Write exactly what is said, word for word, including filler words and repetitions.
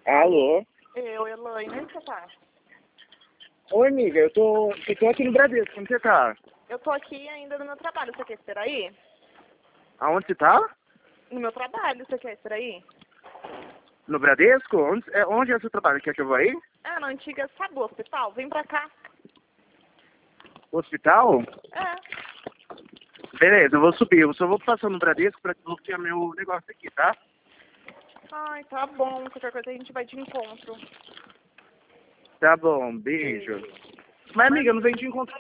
Alô? Eu, Elaine, onde você tá? Oi, amiga, eu tô, eu tô aqui no Bradesco, onde você tá? Eu tô aqui ainda no meu trabalho, você quer esperar aí? Aonde você tá? No meu trabalho, você quer esperar aí? No Bradesco? Onde é, onde é o seu trabalho? Quer que eu vá aí? É, na antiga Sabu Hospital, vem pra cá. Hospital? É. Beleza, eu vou subir, eu só vou passar no Bradesco pra bloquear meu negócio aqui, tá? Ai, tá bom, qualquer coisa a gente vai de encontro. Tá bom, beijo. Mas, amiga, eu não venho te encontrar